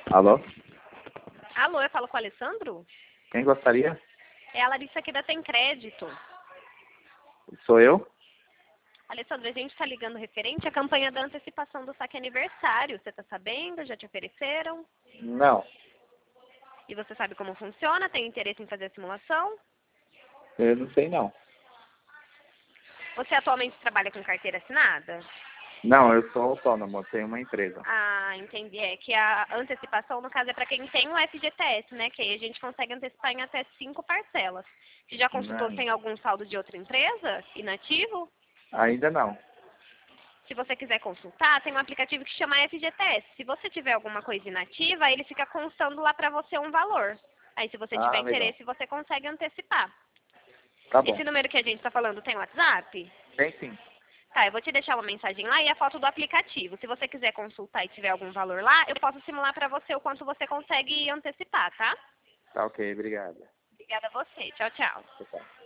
Alô? Alô, eu falo com o Alessandro? Quem gostaria? É a Larissa aqui da Tem Crédito. Sou eu? Alessandro, a gente está ligando referente à campanha da antecipação do saque aniversário. Você está sabendo? Já te ofereceram? Não. E você sabe como funciona? Tem interesse em fazer a simulação? Eu não sei não. Você atualmente trabalha com carteira assinada? Não, eu sou autônomo, eu tenho uma empresa. Ah, entendi. É que a antecipação, no caso, é para quem tem o FGTS, né? Que aí a gente consegue antecipar em até 5 parcelas. Você já consultou se Não. tem algum saldo de outra empresa inativo? Ainda não. Se você quiser consultar, tem um aplicativo que chama FGTS. Se você tiver alguma coisa inativa, ele fica constando lá para você um valor. Aí, se você tiver Ah, legal. interesse, você consegue antecipar. Tá bom. Esse número que a gente está falando tem WhatsApp? Tem sim. Tá, eu vou te deixar uma mensagem lá e a foto do aplicativo. Se você quiser consultar e tiver algum valor lá, eu posso simular para você o quanto você consegue antecipar, tá? Tá ok, obrigado. Obrigada a você. Tchau, tchau. Tchau, tchau.